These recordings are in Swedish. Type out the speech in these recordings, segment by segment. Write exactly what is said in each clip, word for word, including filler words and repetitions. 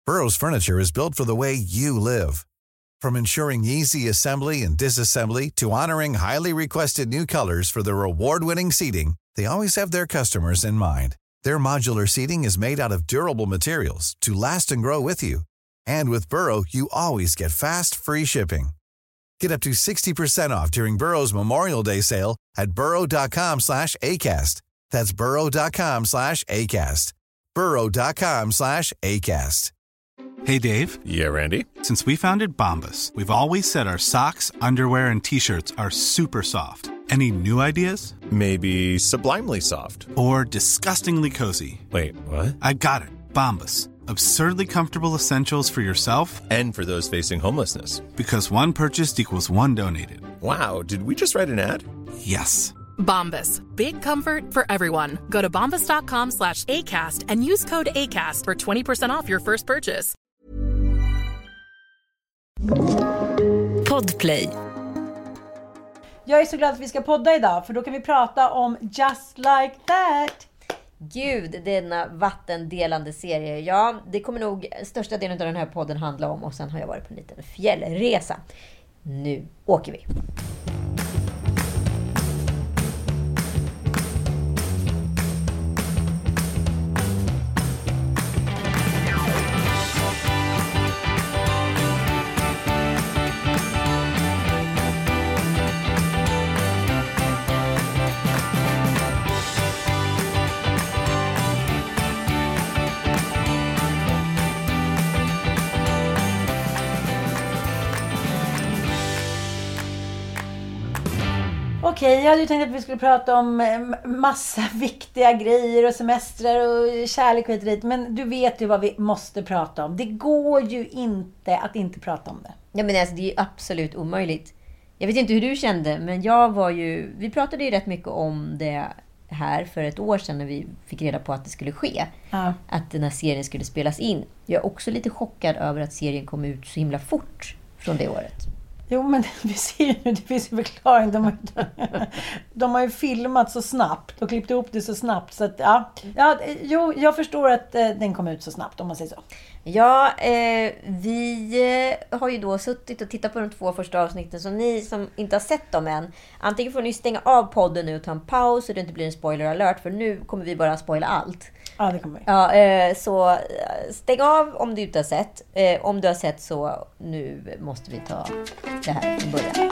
Burrow's furniture is built for the way you live. From ensuring easy assembly and disassembly to honoring highly requested new colors for their award-winning seating, they always have their customers in mind. Their modular seating is made out of durable materials to last and grow with you. And with Burrow, you always get fast, free shipping. Get up to sixty percent off during Burrow's Memorial Day sale at burrow.com slash ACAST. That's burrow.com slash ACAST. burrow.com slash ACAST. Hey, Dave. Yeah, Randy. Since we founded Bombas, we've always said our socks, underwear, and T-shirts are super soft. Any new ideas? Maybe sublimely soft. Or disgustingly cozy. Wait, what? I got it. Bombas. Absurdly comfortable essentials for yourself and for those facing homelessness. Because one purchased equals one donated. Wow, did we just write an ad? Yes. Bombas. Big comfort for everyone. Go to bombas.com slash ACAST and use code ACAST for twenty percent off your first purchase. Podplay. Jag är så glad att vi ska podda idag, för då kan vi prata om Just Like That. Gud, denna vattendelande serie. Ja, det kommer nog största delen av den här podden handla om. Och sen har jag varit på en liten fjällresa. Nu åker vi. Okej, jag hade ju tänkt att vi skulle prata om massa viktiga grejer och semestrar och kärlek och hit och dit. Men du vet ju vad vi måste prata om. Det går ju inte att inte prata om det. Ja, men alltså, det är ju absolut omöjligt. Jag vet inte hur du kände, men jag var ju... Vi pratade ju rätt mycket om det här för ett år sedan när vi fick reda på att det skulle ske. Ja. Att den här serien skulle spelas in. Jag är också lite chockad över att serien kom ut så himla fort från det året. Jo, men vi ser ju nu, det finns ju förklaring. De, de har ju filmat så snabbt och klippt ihop det så snabbt. Så att, ja, ja, jo, jag förstår att eh, den kom ut så snabbt, om man säger så. Ja, eh, vi eh, har ju då suttit och tittat på de två första avsnitten. Så ni som inte har sett dem än, antingen får ni stänga av podden nu och ta en paus så det inte blir en spoiler alert. För nu kommer vi bara spoila allt. Ja, det kommer vi. Ja, eh, så stäng av om du inte har sett. Eh, om du har sett så nu måste vi ta det här från början.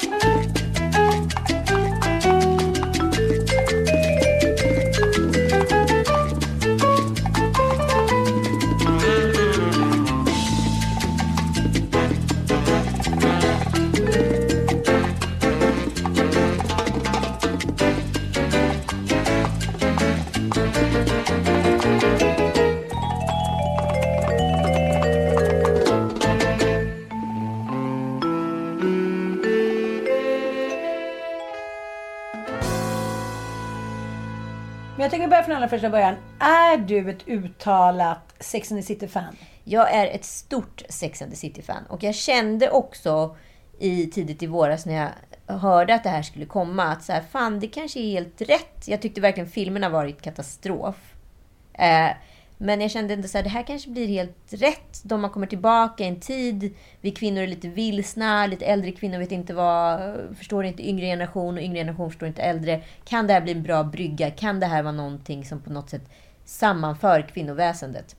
Men jag tänker börja från allra första början. Är du ett uttalat Sex and the City-fan? Jag är ett stort Sex and the City-fan. Och jag kände också i tidigt i våras när jag hörde att det här skulle komma att så här, fan, det kanske är helt rätt. Jag tyckte verkligen filmerna varit katastrof. Eh, men jag kände ändå så här, det här kanske blir helt rätt. De har kommit tillbaka i en tid. Vi kvinnor är lite vilsna. Lite äldre kvinnor vet inte vad, förstår inte yngre generation och yngre generation förstår inte äldre. Kan det här bli en bra brygga? Kan det här vara någonting som på något sätt sammanför kvinnoväsendet?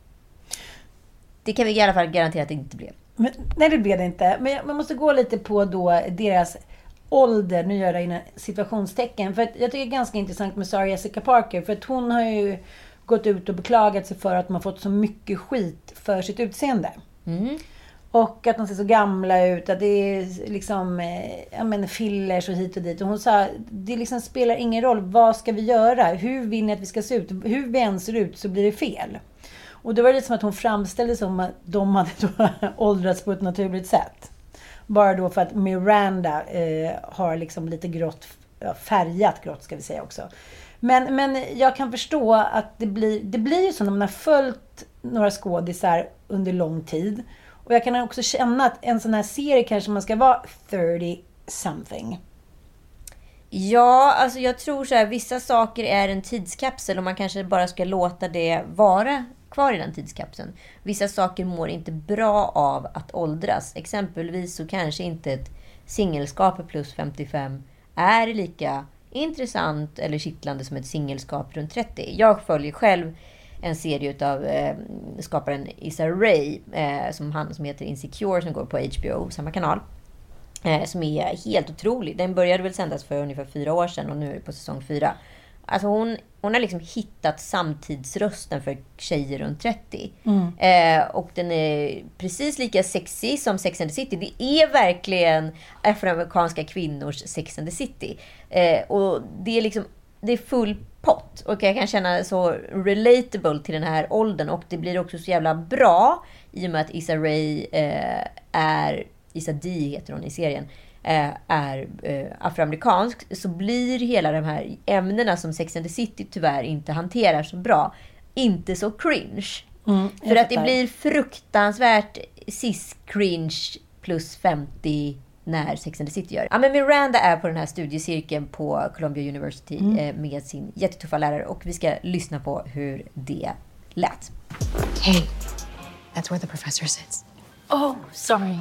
Det kan vi i alla fall garantera att det inte blev. Men, nej, det blev det inte. Men man måste gå lite på då deras ålder. Nu gör jag det innan situationstecken. För att jag tycker det är ganska intressant med Sarah Jessica Parker. För att hon har ju gått ut och beklagat sig för att de har fått så mycket skit för sitt utseende. Mm. Och att de ser så gamla ut. Att det är liksom jag menar, fillers och hit och dit. Och hon sa, det liksom spelar ingen roll. Vad ska vi göra? Hur vill ni att vi ska se ut? Hur vi än ser ut så blir det fel. Och då var det som att hon framställde som att de hade då åldrats på ett naturligt sätt. Bara då för att Miranda eh, har liksom lite grått, färgat grått ska vi säga också. Men, men jag kan förstå att det blir, det blir ju så när man har följt några skådisar under lång tid. Och jag kan också känna att en sån här serie kanske man ska vara thirty something. Ja, alltså jag tror så här, vissa saker är en tidskapsel och man kanske bara ska låta det vara kvar i den tidskapseln. Vissa saker mår inte bra av att åldras. Exempelvis så kanske inte ett singelskap plus femtiofem är lika intressant eller kittlande som ett singelskap runt trettio. Jag följer själv en serie av eh, skaparen Issa Rae eh, som, han, som heter Insecure, som går på H B O, samma kanal. Eh, som är helt otrolig. Den började väl sändas för ungefär fyra år sedan och nu är det på säsong fyra. Alltså hon, hon har liksom hittat samtidsrösten för tjejer runt trettio. Mm. Eh, och den är precis lika sexy som Sex and the City. Det är verkligen afroamerikanska kvinnors Sex and the City. Eh, och det är liksom, det är full pott. Och jag kan känna så relatable till den här åldern. Och det blir också så jävla bra i och med att Issa Rae eh, är, Issa Dee heter hon i serien, är eh, afroamerikansk, så blir hela de här ämnena som Sex and the City tyvärr inte hanterar så bra inte så cringe. Mm, för att det blir fruktansvärt cis-cringe plus femtio när Sex and the City gör. Ja, men Miranda är på den här studiecirkeln på Columbia University mm. eh, med sin jättetuffa lärare, och vi ska lyssna på hur det lät. Hey, that's where the professor sits. Oh, sorry.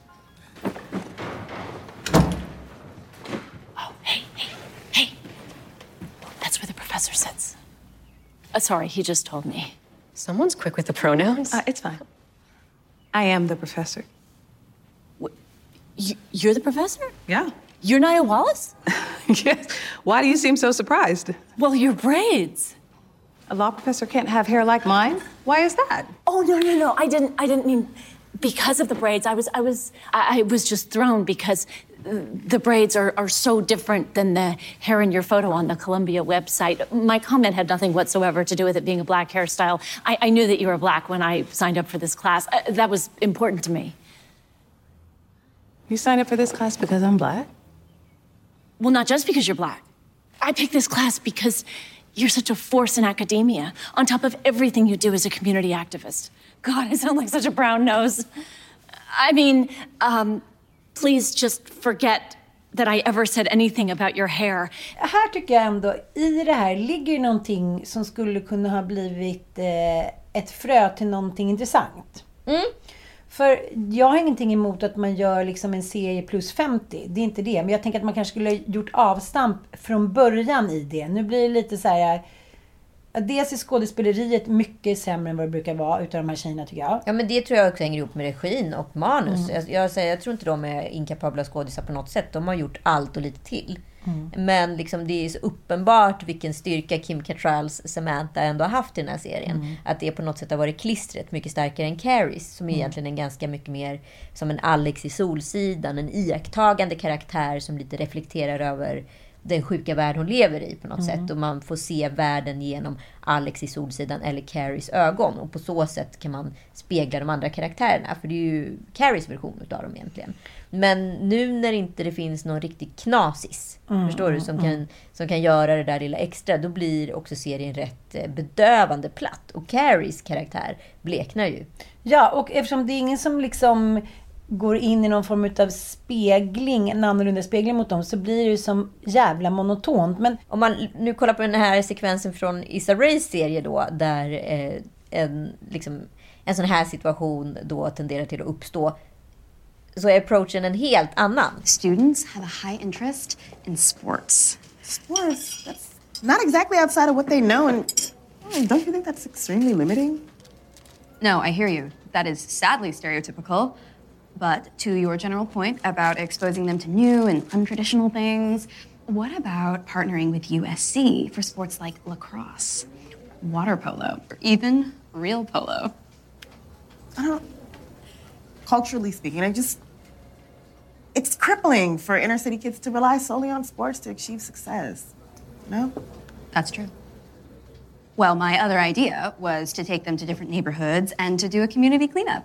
Professor sits. Uh, sorry, he just told me. Someone's quick with the pronouns. Uh, it's fine. I am the professor. What? You, you're the professor? Yeah. You're Nia Wallace? Yes. Why do you seem so surprised? Well, your braids. A law professor can't have hair like mine? Why is that? Oh, no, no, no. I didn't I didn't mean because of the braids. I was I was I, I was just thrown because the braids are, are so different than the hair in your photo on the Columbia website. My comment had nothing whatsoever to do with it being a black hairstyle. I, I knew that you were black when I signed up for this class. Uh, that was important to me. You signed up for this class because I'm black? Well, not just because you're black. I picked this class because you're such a force in academia, on top of everything you do as a community activist. God, I sound like such a brown nose. I mean, um... please just forget that I ever said anything about your hair. Här tycker jag ändå, i det här ligger någonting som skulle kunna ha blivit eh, ett frö till någonting intressant. Mm. För jag har ingenting emot att man gör liksom en serie plus femtio. Det är inte det. Men jag tänker att man kanske skulle ha gjort avstamp från början i det. Nu blir det lite så här... Dels är skådespeleriet mycket sämre än vad det brukar vara utav de här tjejerna, tycker jag. Ja, men det tror jag också hänger ihop med regin och manus. Mm. Jag, jag, säger, jag tror inte de är inkapabla skådisar på något sätt. De har gjort allt och lite till. Mm. Men liksom, det är så uppenbart vilken styrka Kim Cattralls Samantha ändå har haft i den här serien. Mm. Att det på något sätt har varit klistret mycket starkare än Carries, som är mm. egentligen en ganska mycket mer som en Alex i Solsidan. En iakttagande karaktär som lite reflekterar över den sjuka värld hon lever i på något mm. sätt. Och man får se världen genom Alex i Solsidan eller Carries ögon. Och på så sätt kan man spegla de andra karaktärerna. För det är ju Carries version utav dem egentligen. Men nu när inte det finns någon riktig knasis, mm, förstår du, som, mm. kan, som kan göra det där lilla extra, då blir också serien rätt bedövande platt. Och Carries karaktär bleknar ju. Ja, och eftersom det är ingen som liksom går in i någon form av spegling, en annorlunda spegling mot dem, så blir det ju som jävla monotont. Men om man nu kollar på den här sekvensen från Issa Raes serie då, där eh, en, liksom, en sån här situation då tenderar till att uppstå, så är approachen en helt annan. Students have a high interest in sports. Sports? That's not exactly outside of what they know, and don't you think that's extremely limiting? No, I hear you. That is sadly stereotypical. But to your general point about exposing them to new and untraditional things, what about partnering with U S C for sports like lacrosse, water polo, or even real polo? I don't... Culturally speaking, I just... It's crippling for inner city kids to rely solely on sports to achieve success. No? That's true. Well, my other idea was to take them to different neighborhoods and to do a community cleanup.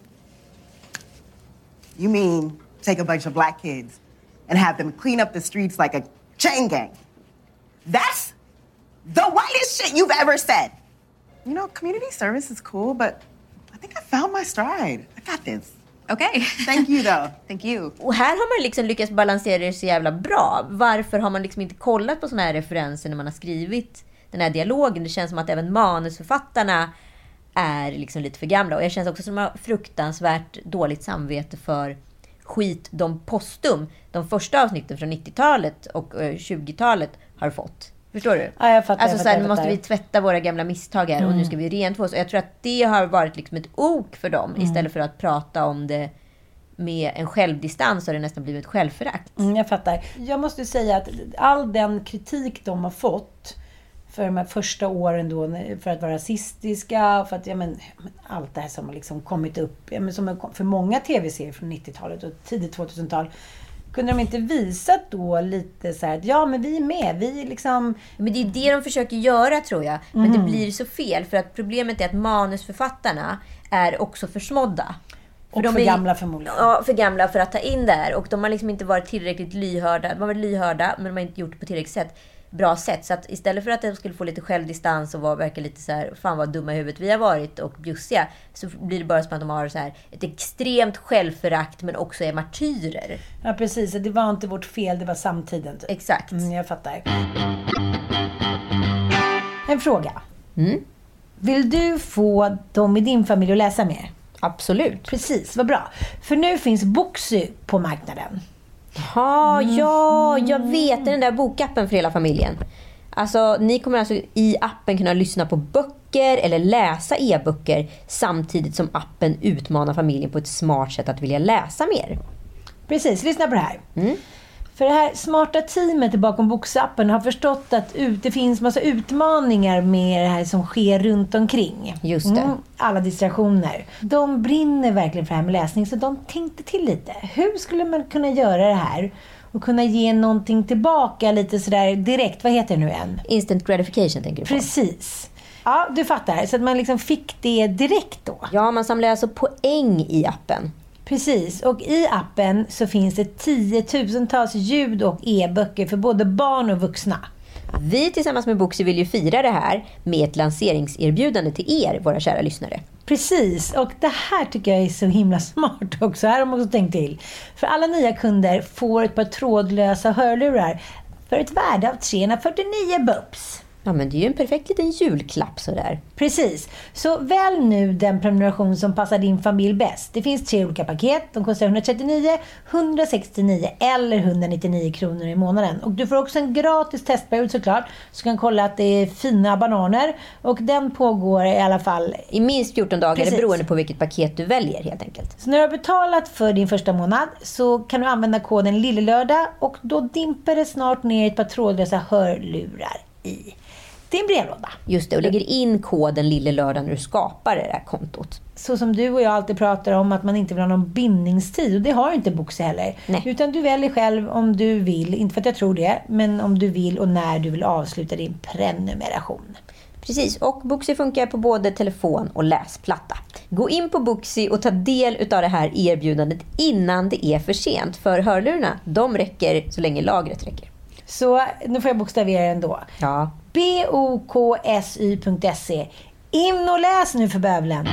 You mean take a bunch of black kids and have them clean up the streets like a chain gang? That's the whitest shit you've ever said. You know, community service is cool, but I think I found my stride. I got this. Okay. Thank you though. Thank you. Och här har man liksom lyckats balansera det så jävla bra. Varför har man liksom inte kollat på såna här referenser när man har skrivit den här dialogen? Det känns som att även manusförfattarna är liksom lite för gamla. Och jag känner också som att de har fruktansvärt dåligt samvete för skit de postum, de första avsnitten från nittiotalet och tjugotalet har fått. Förstår du? Ja, jag fattar. Alltså jag fattar, så här, jag nu måste fattar. vi tvätta våra gamla misstag här, mm. och nu ska vi rentvå oss. Och jag tror att det har varit liksom ett ok för dem, mm. istället för att prata om det med en självdistans, har det nästan blivit ett självförakt. Mm, jag fattar. Jag måste säga att all den kritik de har fått för de här första åren då, för att vara rasistiska, för att ja, men, allt det här som har liksom kommit upp, ja, men som för många tv-serier från nittiotalet och tidigt tvåtusental, kunde de inte visa då lite så här att ja, men vi är med, vi liksom... Men det är det de försöker göra, tror jag. Men Mm. det blir så fel, för att problemet är att manusförfattarna är också försmådda. För Och de för är, gamla förmodligen. Ja, för gamla för att ta in det här. Och de har liksom inte varit tillräckligt lyhörda. De har varit lyhörda, men de har inte gjort det på tillräckligt sätt. Bra sätt. Så att istället för att de skulle få lite självdistans och vara, verka lite så här, fan vad dumma i huvudet vi har varit och bjussiga, så blir det bara som att de har så här ett extremt självförakt, men också är martyrer. Ja, precis. Det var inte vårt fel, det var samtiden. Typ. Exakt. Mm, jag fattar. En fråga. Mm. Vill du få dem i din familj att läsa mer? Absolut. Precis, vad bra. För nu finns Booksy på marknaden. Ja, ja, jag vet, den där bokappen för hela familjen. Alltså, ni kommer alltså i appen kunna lyssna på böcker eller läsa e-böcker samtidigt som appen utmanar familjen på ett smart sätt att vilja läsa mer. Precis, lyssna på det här. Mm. För det här smarta teamet bakom Boksappen har förstått att ut, det finns massa utmaningar med det här som sker runt omkring. Just det. Mm, alla distraktioner. De brinner verkligen för det här med läsning, så de tänkte till lite. Hur skulle man kunna göra det här och kunna ge någonting tillbaka lite sådär direkt? Vad heter det nu än? Instant gratification, tänker du på? Precis. Ja, du fattar. Så att man liksom fick det direkt då. Ja, man samlar alltså poäng i appen. Precis, och i appen så finns det tiotusentals ljud- och e-böcker för både barn och vuxna. Vi tillsammans med Booksy vill ju fira det här med ett lanseringserbjudande till er, våra kära lyssnare. Precis, och det här tycker jag är så himla smart också. Här har man också tänkt till. För alla nya kunder får ett par trådlösa hörlurar för ett värde av trehundrafyrtionio bups. Ja, men det är ju en perfekt liten julklapp sådär. Precis. Så välj nu den prenumeration som passar din familj bäst. Det finns tre olika paket. De kostar etthundratrettionio, etthundrasextionio eller etthundranittionio kronor i månaden. Och du får också en gratis testperiod såklart. Så du kan kolla att det är fina bananer. Och den pågår i alla fall i minst fjorton dagar. Precis. Beroende på vilket paket du väljer helt enkelt. Så när du har betalat för din första månad så kan du använda koden Lillelördag. Och då dimper det snart ner ett par trådlösa hörlurar i din brevlåda. Just det, och lägger in koden Lillelördag när du skapar det där kontot. Så som du och jag alltid pratar om, att man inte vill ha någon bindningstid. Och det har ju inte Booksy heller. Nej. Utan du väljer själv om du vill, inte för att jag tror det, men om du vill och när du vill avsluta din prenumeration. Precis, och Booksy funkar på både telefon och läsplatta. Gå in på Booksy och ta del av det här erbjudandet innan det är för sent. För hörlurarna, de räcker så länge lagret räcker. Så nu får jag bokstavera ändå. Ja. B O K S Y punkt se. In och läs nu för bövlen.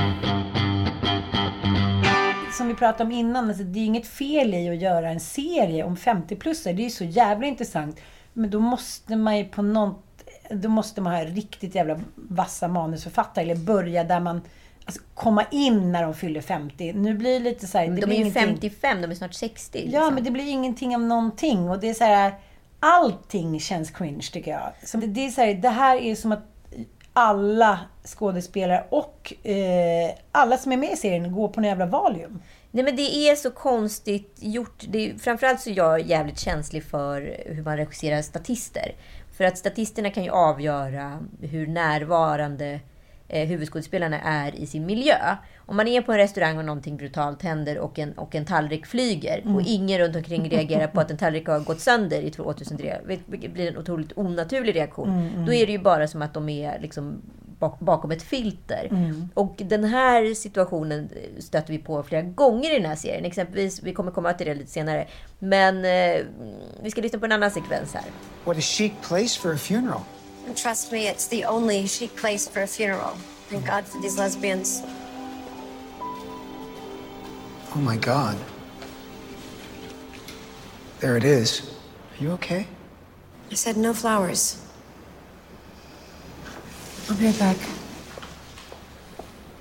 Som vi pratade om innan, alltså det är inget fel i att göra en serie om femtio-plussare. Det är ju så jävla intressant. Men då måste man ju på något, då måste man ha riktigt jävla vassa manusförfattare. Eller börja där man, alltså komma in när de fyller femtio. Nu blir det lite så här, det de är blir ju ingenting. femtiofem, de är snart sextio. Liksom. Ja, men det blir ingenting av någonting. Och det är så här, allting känns cringe tycker jag. Så det, det är så här, det här är som att alla skådespelare och eh, alla som är med i serien går på en jävla valium. Nej, men det är så konstigt gjort. Det är, framförallt så är jag jävligt känslig för hur man regisserar statister. För att statisterna kan ju avgöra hur närvarande eh, huvudskådespelarna är i sin miljö. Om man är på en restaurang och någonting brutalt händer och en, och en tallrik flyger mm. och ingen runt omkring reagerar på att en tallrik har gått sönder i tvåtusentre, det blir en otroligt onaturlig reaktion. Mm, mm. Då är det ju bara som att de är liksom bak, bakom ett filter. Mm. Och den här situationen stöter vi på flera gånger i den här serien. Exempelvis, vi kommer komma till det lite senare. Men eh, vi ska lyssna på en annan sekvens här. What a chic place for a funeral. And trust me, it's the only chic place for a funeral. Thank God for these lesbians. Oh my God. There it is. Are you okay? I said no flowers. I'll be right back.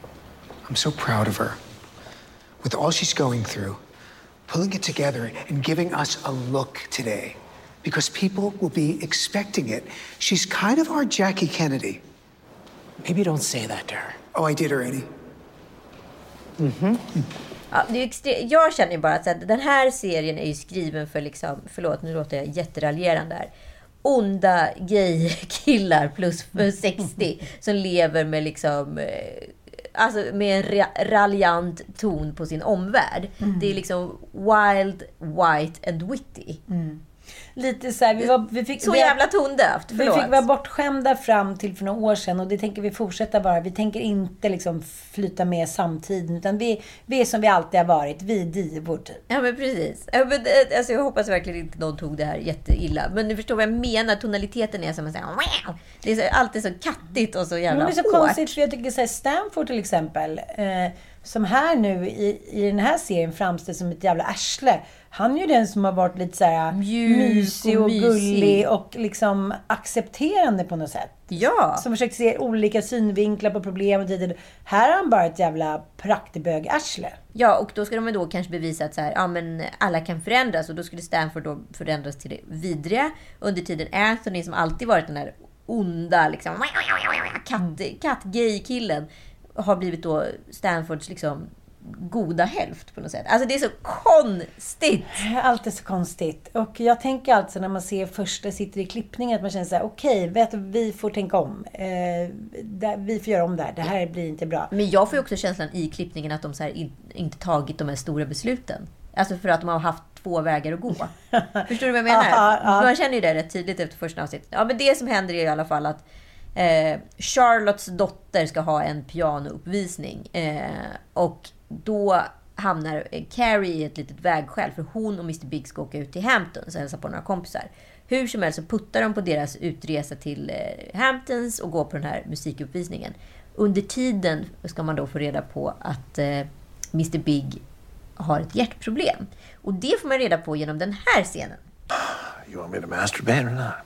I'm so proud of her. With all she's going through, pulling it together and giving us a look today. Because people will be expecting it. She's kind of our Jackie Kennedy. Maybe don't say that to her. Oh, I did already. Mm-hmm. Ja, det är extre- jag känner ju bara att så här, den här serien är ju skriven för liksom, förlåt nu låter jag jätteraljerande där, onda gay-killar plus sextio som lever med liksom alltså med en ra- raljant ton på sin omvärld. Mm. Det är liksom wild, white and witty. Mm. Lite så här, vi var, vi fick, så vi, jävla tondövt, vi fick vara bortskämda fram till för några år sedan och det tänker vi fortsätta vara. Vi tänker inte liksom flyta med samtiden utan vi, vi är som vi alltid har varit, vi är divor typ. Ja men precis. Alltså, jag hoppas verkligen inte någon tog det här jätteilla. Men du förstår vad jag menar, tonaliteten är som att säga wow. Det är så, alltid så kattigt och så jävla hårt. Det är så hårt. Konstigt för jag tycker så här, Stanford till exempel eh, som här nu i, i den här serien framställs som ett jävla arsle. Han är ju den som har varit lite så här mysig och, och gullig och liksom accepterande på något sätt. Ja. Som försöker se olika synvinklar på problem och tid. Här är han bara ett jävla praktbög-arsle. Ja, och då ska de då kanske bevisa att så här, ja, men alla kan förändras. Och då skulle Stanford då förändras till det vidriga. Under tiden Anthony som alltid varit den här onda liksom, katt, katt-gay-killen har blivit då Stanfords liksom goda hälft på något sätt. Alltså det är så konstigt. Allt är så konstigt. Och jag tänker alltså när man ser första sitter i klippningen att man känner så här: okej, okay, vet du, vi får tänka om. Eh, där, vi får göra om det här. Det här blir inte bra. Men jag får ju också känslan i klippningen att de så här in, inte tagit de här stora besluten. Alltså för att de har haft två vägar att gå. Förstår du vad jag menar? Aha, aha. Man känner ju det rätt tydligt efter första avsnittet. Ja, men det som händer är i alla fall att eh, Charlottes dotter ska ha en pianouppvisning. Eh, och då hamnar Carrie i ett litet vägskäl för hon och mister Big ska åka ut till Hamptons och hälsa på några kompisar. Hur som helst så puttar de på deras utresa till eh, Hamptons och går på den här musikuppvisningen. Under tiden ska man då få reda på att eh, mister Big har ett hjärtproblem. Och det får man reda på genom den här scenen. You want me to masturbate or not?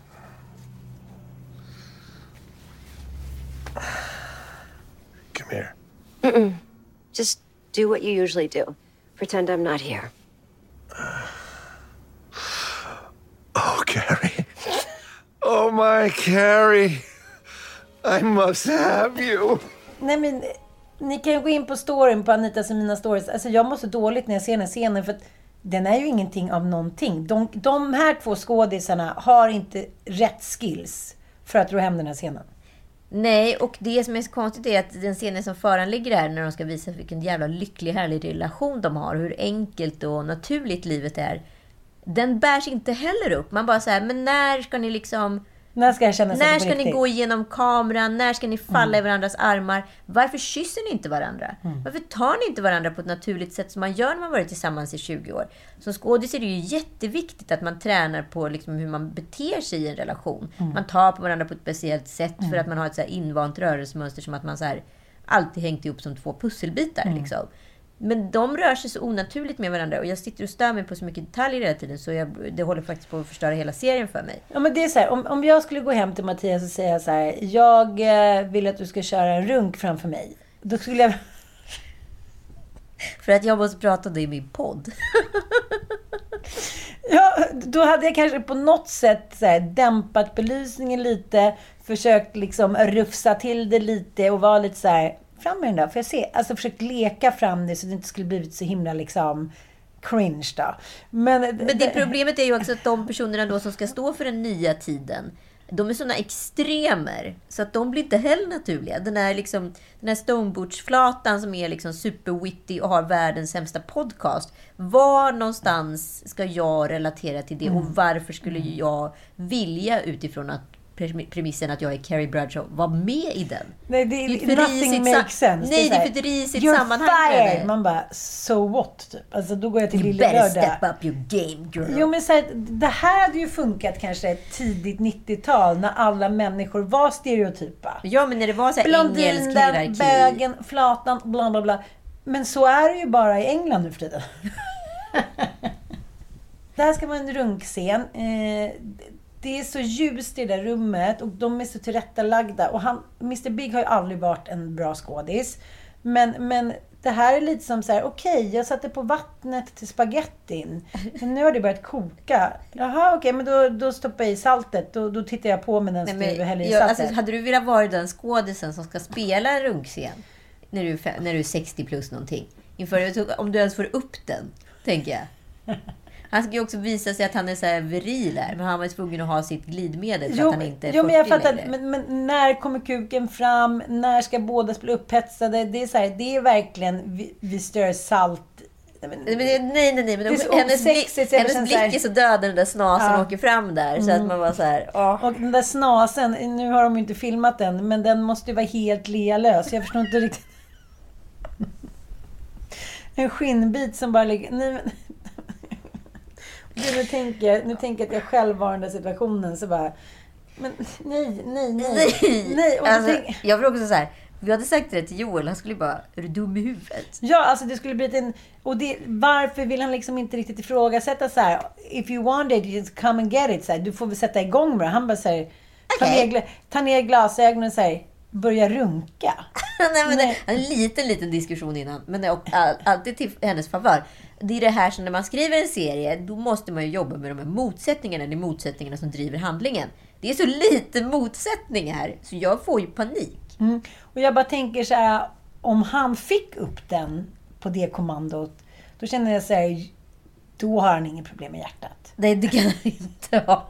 Come here. Mm-mm. Just do what you usually do. Pretend I'm not here. Oh, Carrie. Oh, my Carrie. I must have you. Nej, men ni kan ju gå in på storyn på Anitas och mina stories. Alltså jag mår så dåligt när jag ser den här scenen för att den är ju ingenting av någonting. De, de här två skådisarna har inte rätt skills för att ro hem den här scenen. Nej, och det som är så konstigt är att den scenen som föranligger det här när de ska visa vilken jävla lycklig, härlig relation de har, hur enkelt och naturligt livet är, den bärs inte heller upp. Man bara säger, men när ska ni liksom... När ska jag känna sig När på ska riktigt? ni gå igenom kameran? När ska ni falla Mm. i varandras armar? Varför kysser ni inte varandra? Mm. Varför tar ni inte varandra på ett naturligt sätt som man gör när man varit tillsammans i tjugo år? Som skådis är det ju jätteviktigt att man tränar på liksom hur man beter sig i en relation. Mm. Man tar på varandra på ett speciellt sätt Mm. för att man har ett så här invant rörelsemönster som att man så här alltid hängt ihop som två pusselbitar. Mm. Liksom. Men de rör sig så onaturligt med varandra och jag sitter och stör mig på så mycket detaljer hela tiden så jag, det håller faktiskt på att förstöra hela serien för mig. Ja, men det är så här, om, om jag skulle gå hem till Mattias och säga så här: jag eh, vill att du ska köra en runk framför mig. Då skulle jag... För att jag måste prata om det i min podd. Ja, då hade jag kanske på något sätt så här, dämpat belysningen lite, försökt liksom rufsa till det lite och vara lite så här, fram med den där, får jag se? Alltså försökt leka fram det så det inte skulle blivit så himla liksom cringe då. Men, Men det problemet är ju också att de personerna då som ska stå för den nya tiden, de är såna extremer så att de blir inte heller naturliga. Den här liksom den här Stonebutch-flatan som är liksom superwitty och har världens sämsta podcast. Var någonstans ska jag relatera till det och varför skulle jag vilja utifrån att premissen att jag är Carrie Bradshaw var med i den? Nej, det är det är nothing makes sense. Nej, det är så här, för ett risigt you're sammanhang. fired. Man bara, so what typ. Alltså då går jag till You Lille better Lördag. step up your game, girl. Jo, men så här, det här hade ju funkat kanske tidigt nittiotal när alla människor var stereotypa. Ja, men när det var så här engelsk blondinen, hierarki. bögen, flatan, bla bla bla. Men så är det ju bara i England nu för tiden. Där ska man en runkscen. Eh, det är så ljust i det där rummet och de är så tillrättalagda. Och han, mister Big har ju aldrig varit en bra skådis. Men, men det här är lite som så här, okej, okay, jag satte på vattnet till spagettin. Men nu har det börjat koka. Jaha, okej, okay, men då, då stoppar jag i saltet. Då, då tittar jag på med den styr häller i jag, saltet. Alltså, hade du velat vara den skådisen som ska spela en runkscen när du, när du är sextio plus någonting? Inför, om du ens får upp den, tänker jag. Han ska ju också visa sig att han är så här viril här, men han var tvungen att ha sitt glidmedel för jo, att han inte är jo, men jag fattar, längre. men, men när kommer kuken fram? När ska båda bli upphetsade? Det är så här, det är verkligen vi, vi stör salt. Men, nej, nej, nej. Men det är så hennes osexigt, blick, hennes blick är så död när den där snasen ja. åker fram där. Så Mm. att man var så här, åh. Och den där snasen, nu har de ju inte filmat den, men den måste ju vara helt lealös. Jag förstår inte riktigt. En skinnbit som bara ligger... Nej, men... Nu tänker, jag, nu tänker jag att jag själv var i den där situationen, så bara... Men nej, nej, nej. Nej. nej. Och Alltså, tänk... Jag var också så här... Vi hade sagt det till Joel, han skulle bara, är du dum i huvudet? Ja, alltså det skulle bli en... Och det, varför vill han liksom inte riktigt ifrågasätta så här? If you want it, just come and get it. Så här, du får väl sätta igång med det. Han bara säger, ta, Okay. ner, ta ner glasögonen och säger, börja runka. Nej, men Nej. Det, en liten, liten diskussion innan. Men det är all, alltid till hennes favör. Det är det här som när man skriver en serie, då måste man ju jobba med de här motsättningarna. Det är motsättningarna som driver handlingen. Det är så lite motsättningar, så jag får ju panik. Mm. Och jag bara tänker så här, om han fick upp den på det kommandot, då känner jag så här, då har han inget problem med hjärtat. Nej, det kan han inte ha.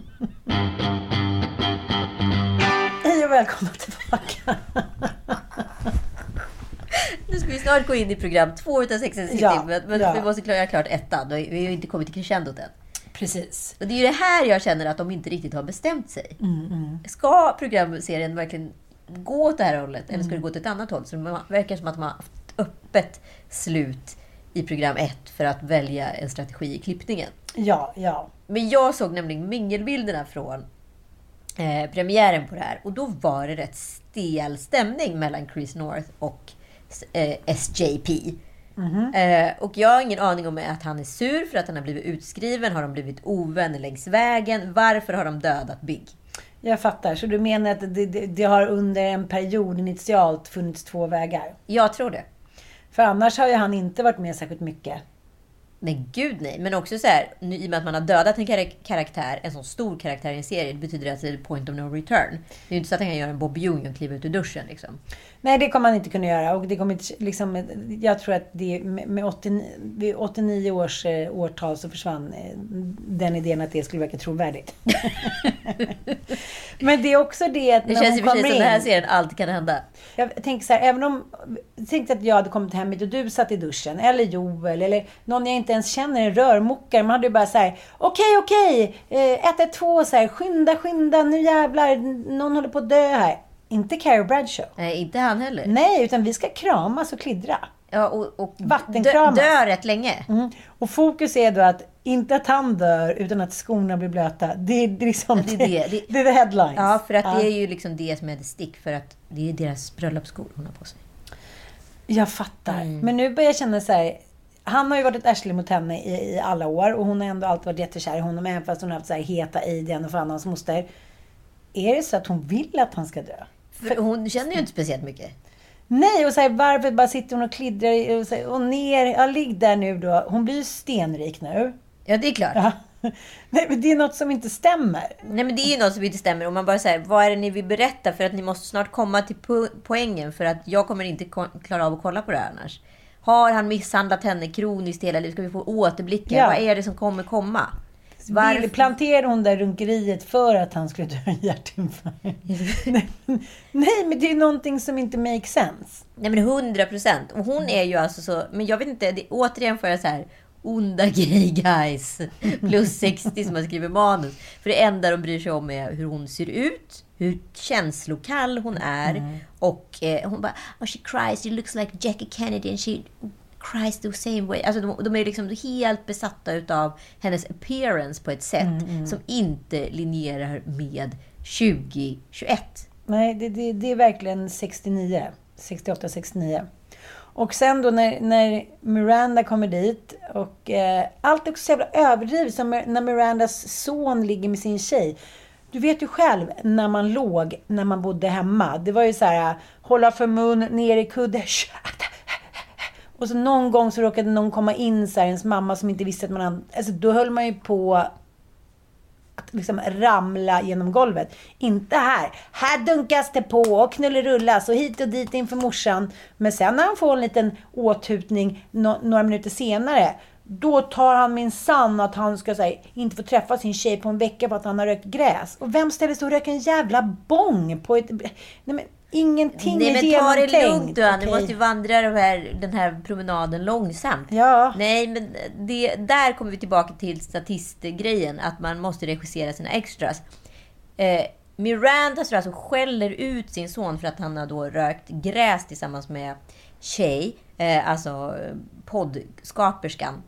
Hej och välkomna tillbaka. Nu ska vi snart gå in i program två utav Sex and the City, Ja, men, men ja. vi måste klara klart ettan. Vi har ju inte kommit till crescendot än. Precis. Och det är ju det här jag känner att de inte riktigt har bestämt sig. Mm, mm. Ska programserien verkligen gå åt det här hållet, eller ska Mm. det gå till ett annat håll? Så det verkar som att man har haft öppet slut i program ett för att välja en strategi i klippningen. Ja, ja. Men jag såg nämligen mingelbilderna från eh, premiären på det här. Och då var det rätt stel stämning mellan Chris North och eh, S J P. Mm-hmm. Eh, och jag har ingen aning om att han är sur för att han har blivit utskriven. Har de blivit ovänner längs vägen? Varför har de dödat Big? Jag fattar. Så du menar att det, det, det har under en period initialt funnits två vägar? Jag tror det. För annars har ju han inte varit med särskilt mycket. Men gud nej. Men också så här, nu, i och med att man har dödat en kar- karaktär, en sån stor karaktär i en serie, det betyder att det är point of no return. Det är ju inte så att han kan göra en Bobby Jung och kliva ut ur duschen liksom. Nej, det kommer han inte kunna göra. Och det kommer inte, liksom, jag tror att det, med åttio, vid åttionio års eh, årtal så försvann eh, den idén att det skulle verka trovärdigt. Men det är också det att Det när känns hon ju precis kommer som det här in- serien alltid kan hända. Jag tänker så här, även om tänkte att jag hade kommit hem hit och du satt i duschen, eller Joel, eller någon jag inte ens känner, en rörmokare, man hade ju bara så här: okej, okej, ett ett två, så här, skynda, skynda, nu jävlar, någon håller på att dö här. Inte Carrie Bradshaw. Nej, inte han heller. Nej, utan vi ska kramas och klidra. Ja, och, och vattenkramas. Dö, dö rätt länge. Mm. Och fokus är då att inte att han dör, utan att skorna blir blöta. Det är liksom det, är det. det, det är the headlines. Ja, för att ja. det är ju liksom det som är det stick, för att det är deras bröllopsskor hon har på sig. Jag fattar. Mm. Men nu börjar jag känna så här, han har ju varit ett arsle mot henne i, i alla år, och hon har ändå alltid varit jättekär i honom, även fast hon har haft så här heta Aiden och fan hans moster. Är det så att hon vill att han ska dö? För hon känner ju inte speciellt mycket. Nej, och så här, varför bara sitter hon och kliddrar och, så här, och ner, ja, ligg där nu då. Hon blir ju stenrik nu. Ja, det är klart. Ja. Nej, men det är något som inte stämmer. Nej, men det är ju något som inte stämmer. Och man bara säger, vad är det ni vill berätta? För att ni måste snart komma till po- poängen. För att jag kommer inte ko- klara av att kolla på det här annars. Har han misshandlat henne kroniskt hela livet? Ska vi få återblickar? Ja. Vad är det som kommer komma? Varför? Planterade hon där runkeriet för att han skulle dö en hjärtinfarkt? nej, nej, men det är någonting som inte makes sense. Nej, men hundra procent. Och hon är ju alltså så... Men jag vet inte, det, återigen får jag så här... Onda gay guys plus sextio som har skrivit manus. För det enda de bryr sig om är hur hon ser ut, hur känslokall hon är. Mm. Och eh, hon bara, oh, she cries, she looks like Jackie Kennedy and she cries the same way. Alltså de, de är liksom helt besatta utav hennes appearance på ett sätt Mm, mm. som inte linjerar med tjugo tjugoett. Nej, det, det, det är verkligen sextionio. sextioåtta sextionio. Och sen då när, när Miranda kommer dit och eh, allt är också så jävla överdrivet, som när Mirandas son ligger med sin tjej. Du Du vet ju själv när man låg, när man bodde hemma. Det var ju så här, hålla för mun, ner i kudde. Och så någon gång så råkade någon komma in så här, ens mamma som inte visste att man... Alltså då höll man ju på att liksom ramla genom golvet. Inte här. Här dunkas det på och knullerullas och hit och dit inför morsan. Men sen när han får en liten åthutning no- några minuter senare, då tar han min sann att han ska säga inte få träffa sin tjej på en vecka för att han har rökt gräs. Och vem ställer sig och röker en jävla bång på ett... Nej men ingenting Nej, är men genomtänkt. ta det lugnt du, Ann. Du Okej. måste ju vandra den här, den här promenaden långsamt. Ja. Nej, men det, där kommer vi tillbaka till statistgrejen. Att man måste regissera sina extras. Eh, Miranda så alltså skäller ut sin son för att han har då rökt gräs tillsammans med tjej. Eh, alltså poddskaperskan.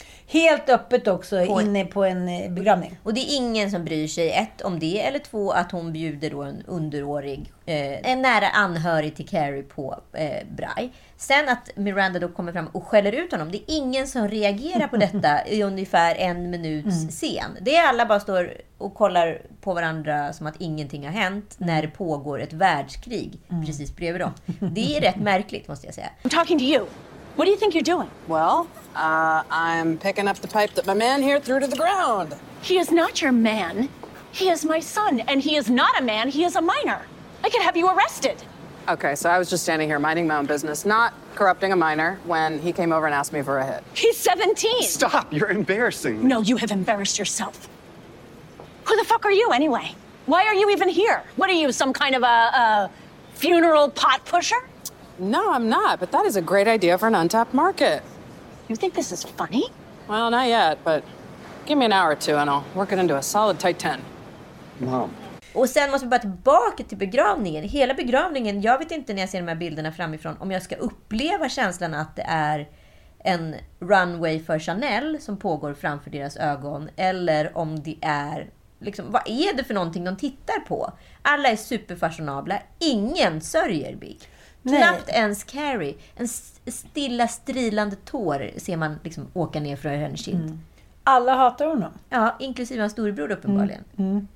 Helt öppet också På- inne på en eh, begravning. Och det är ingen som bryr sig, ett, om det, eller två, att hon bjuder då en underårig, eh, en nära anhörig till Carrie på eh, braj. Sen att Miranda då kommer fram och skäller ut honom. Det är ingen som reagerar på detta i ungefär en minuts Mm. scen. Det är alla bara står och kollar på varandra som att ingenting har hänt när det pågår ett världskrig precis bredvid dem. Det är rätt märkligt, måste jag säga. I'm talking to you. What do you think you're doing? Well, uh, I'm picking up the pipe that my man here threw to the ground. He is not your man. He is my son, and he is not a man. He is a minor. I could have you arrested. Okay, so I was just standing here minding my own business, not corrupting a minor, when he came over and asked me for a hit. He's seventeen. Stop, you're embarrassing. No, you have embarrassed yourself. Who the fuck are you, anyway? Why are you even here? What are you, some kind of a, a funeral pot pusher? No, I'm not, but that is a great idea for an untapped market. You think this is funny? Well, not yet, but give me an hour or two and I'll work it into a solid tight ten. Mom. Och sen måste vi bara tillbaka till begravningen. Hela begravningen, jag vet inte när jag ser de här bilderna framifrån om jag ska uppleva känslan att det är en runway för Chanel som pågår framför deras ögon, eller om det är liksom, vad är det för någonting de tittar på? Alla är superfashionabla, ingen sörjer Big. Nej. Knappt ens Carrie. En s- stilla strilande tår ser man liksom åka ner från hennes kind. Mm. Alla hatar honom. Ja, inklusive hans storebror uppenbarligen. Mm.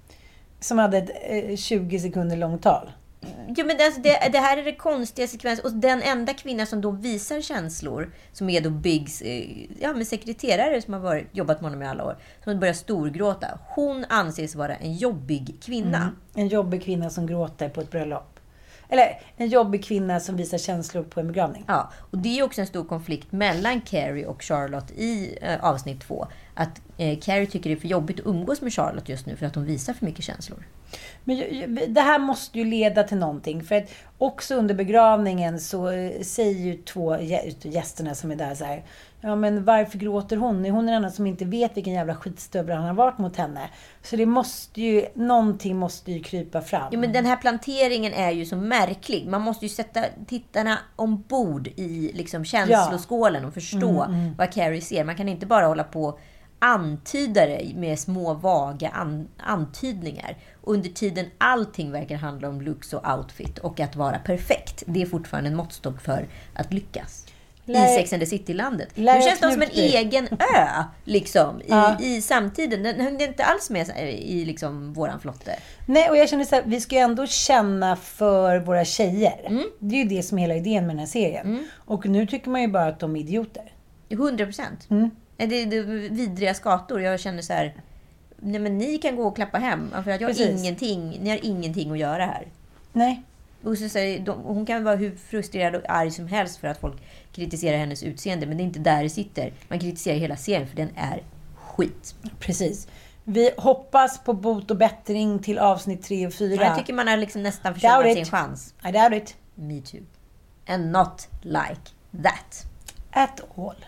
Som hade ett eh, tjugo sekunder långt tal. Jo, men alltså det, det här är det konstiga sekvensen. Och den enda kvinna som då visar känslor, som är då Biggs eh, ja, men sekreterare som har varit, jobbat med honom i alla år, som börjar storgråta. Hon anses vara en jobbig kvinna. Mm. En jobbig kvinna som gråter på ett bröllop. Eller en jobbig kvinna som visar känslor på en begravning. Ja, och det är också en stor konflikt mellan Carrie och Charlotte i eh, avsnitt två. Att eh, Carrie tycker det är för jobbigt att umgås med Charlotte just nu för att hon visar för mycket känslor. Men ju- ju- det här måste ju leda till någonting. För att också under begravningen så eh, säger ju två gä- gästerna som är där så här: ja, men varför gråter hon? Hon är den enda som inte vet vilken jävla skitstövel han har varit mot henne. Så det måste ju, någonting måste ju krypa fram. Jo, men den här planteringen är ju så märklig. Man måste ju sätta tittarna ombord i liksom känsloskålen och förstå Mm, mm. vad Carrie ser. Man kan inte bara hålla på antyda det med små vaga an- antydningar. Och under tiden allting verkar handla om looks och outfit och att vara perfekt. Det är fortfarande en måttstock för att lyckas. Lär- I Sex and the City-landet. Nu Lär känns det som en Knutby. egen ö liksom, i, Ja. i samtiden. Den hängde inte alls med i liksom, våran flotte. Nej, och jag känner så här, vi ska ju ändå känna för våra tjejer. Det är ju det som är hela idén med den här serien. Och nu tycker man ju bara att de är idioter. hundra procent. Det är det vidriga skator. Jag känner så här, nej men ni kan gå och klappa hem. För att jag har Precis. ingenting, ni har ingenting att göra här. Nej. Och så säger, de, hon kan vara hur frustrerad och arg som helst för att folk kritiserar hennes utseende. Men det är inte där det sitter. Man kritiserar hela serien för den är skit. Precis. Vi hoppas på bot och bättring till avsnitt tre och fyra. Jag tycker man har liksom nästan försökt Doubt sin it. chans. I doubt it. Me too. And not like that. At all.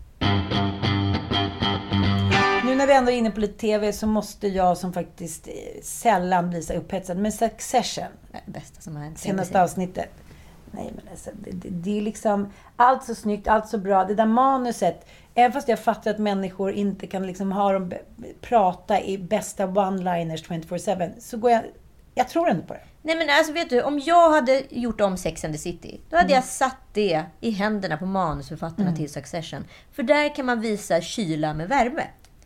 Nu när vi ändå är inne på lite tv så måste jag som faktiskt eh, sällan bli så upphetsad. Men Succession. Det bästa som har hänt. Senaste avsnittet. Nej, men alltså, det, det, det är liksom allt så snyggt, allt så bra. Det där manuset, även fast jag fattar att människor inte kan liksom ha dem prata i bästa one-liners tjugofyra sju, så går jag, jag tror ändå på det. Nej, men alltså vet du, om jag hade gjort om Sex and the City, då hade Mm. jag satt det i händerna på manusförfattarna Mm. till Succession. För där kan man visa kyla med värme.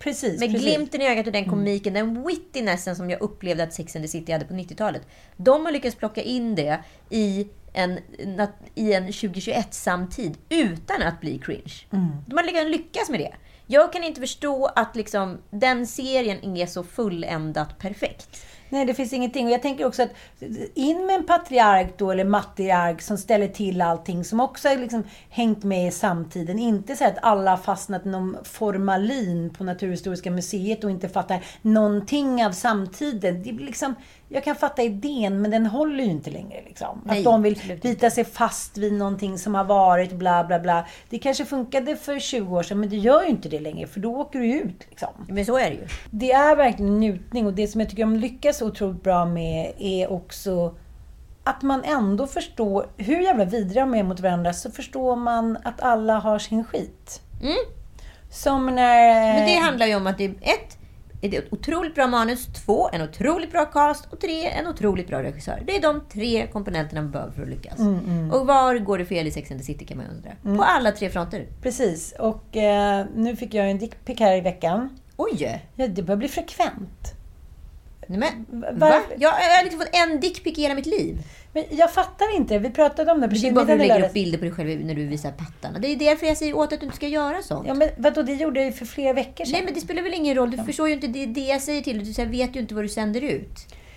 Precis, med precis. glimten i ögat och den komiken, mm. den wittinessen som jag upplevde att Sex and the City hade på nittiotalet. De har lyckats plocka in det i en, i en tjugohundratjugoett samtid utan att bli cringe. Mm. De har lyckats lyckas med det. Jag kan inte förstå att liksom, den serien är så fulländat perfekt. Nej, det finns ingenting. Och jag tänker också att in med en patriark då, eller matriark som ställer till allting, som också har liksom hängt med i samtiden. Inte så att alla har fastnat i någon formalin på Naturhistoriska museet och inte fattar någonting av samtiden. Det blir liksom, jag kan fatta idén, men den håller ju inte längre. Liksom. Nej, att de vill bita sig fast vid någonting som har varit, bla bla bla. Det kanske funkade för tjugo år sedan, men det gör ju inte det längre, för då åker du ut. Liksom. Men så är det ju. Det är verkligen njutning, och det som jag tycker de lyckas otroligt bra med är också att man ändå förstår hur jävla vidriga de är mot varandra, så förstår man att alla har sin skit. Mm. Som när... Men det handlar ju om att det är ett, är ett otroligt bra manus, två, en otroligt bra cast och tre, en otroligt bra regissör. Det är de tre komponenterna man behöver för att lyckas. Mm, mm. Och var går det fel i Sex and the City, kan man undra. Mm. På alla tre fronter. Precis, och eh, nu fick jag en dickpic här i veckan. Oj! Ja, det börjar bli frekvent. Nej, men, Var... va? Jag, jag har liksom fått en dickpic i hela mitt liv. Men jag fattar inte, vi pratade om det. Det är bara för att du lägger upp bilder på dig själv när du visar pattarna. Det är därför jag säger åt att du inte ska göra sånt. Ja, men vadå, det gjorde jag ju för flera veckor sedan. Nej, men det spelar väl ingen roll. Du ja. förstår ju inte det, det jag säger till dig. Du vet ju inte vad du sänder ut.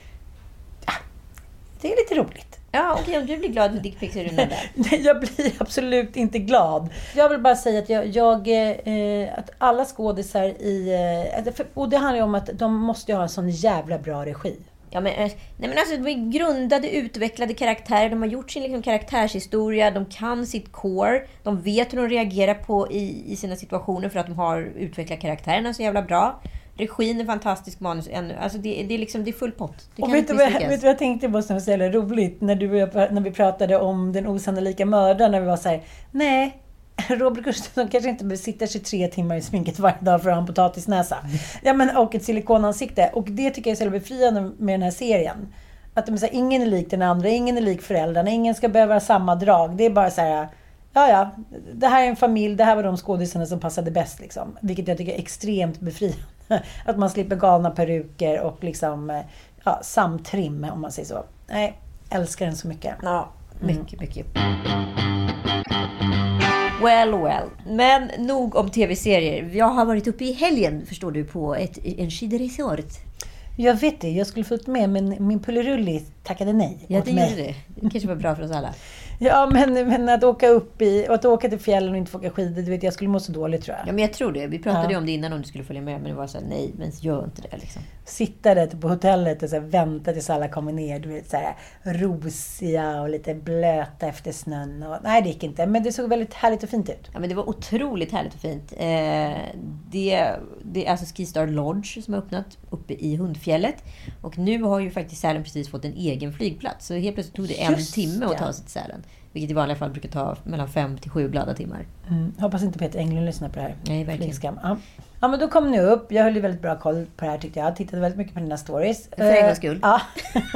Ja, det är lite roligt. Ja, okej, okay, om du blir glad för dickpics är du nöjd där. Nej, jag blir absolut inte glad. Jag vill bara säga att jag, jag eh, att alla skådisar i... Eh, och det handlar ju om att de måste ha en sån jävla bra regi. Ja, men, nej, men alltså, de är grundade, utvecklade karaktärer. De har gjort sin liksom, karaktärshistoria. De kan sitt core. De vet hur de reagerar på i, i sina situationer för att de har utvecklat karaktärerna så jävla bra. Regin är fantastisk, manus. Alltså det, det, är liksom, det är full pott. Det och vet du, vad, vet du vad jag tänkte på som var så jävla roligt? När, du, när vi pratade om den osannolika mördaren. När vi var så här, nej... Robert Gustafsson kanske inte besitter sig tre timmar i sminket varje dag för att ha en potatisnäsa. Ja, men, och ett silikonansikte. Och det tycker jag är så befriande med den här serien. Att de säger, ingen är lik den andra, ingen är lik föräldrarna, ingen ska behöva ha samma drag. Det är bara så här, ja ja, det här är en familj, det här var de skådisarna som passade bäst liksom. Vilket jag tycker är extremt befriande. Att man slipper galna peruker och liksom, ja, samtrim om man säger så. Nej, älskar den så mycket. Ja, mycket, mm. mycket. Well, well. Men nog om tv-serier. Jag har varit uppe i helgen, förstår du, på ett, en skidresort. Jag vet det. Jag skulle fått med, men min pullerulli tackade nej. Ja, det gjorde det. Det kanske var bra för oss alla. Ja, men, men att åka upp i, att åka till fjällen och inte få åka skidor, du vet, jag skulle må så dåligt, tror jag. Ja, men jag tror det. Vi pratade ja. om det innan om du skulle följa med, men det var så här, nej, men gör inte det liksom. Sitta där på hotellet och så här, vänta tills alla kommer ner, du vet, så här rosiga och lite blöta efter snön. Och, nej, det gick inte, men det såg väldigt härligt och fint ut. Ja, men det var otroligt härligt och fint. Eh, det, det är alltså Skistar Lodge som har öppnat uppe i Hundfjället. Och nu har ju faktiskt Sälen precis fått en egen flygplats. Så helt plötsligt tog det en Just timme att ta sig till Sälen. Vilket i vanliga fall brukar ta mellan fem till sju glada timmar. Mm, hoppas inte Peter Englund lyssnar på det här. Nej, verkligen. Ja. ja, men då kom ni upp. Jag höll ju väldigt bra koll på det här, tyckte jag. Jag tittade väldigt mycket på dina stories. För en gångs skull. Ja.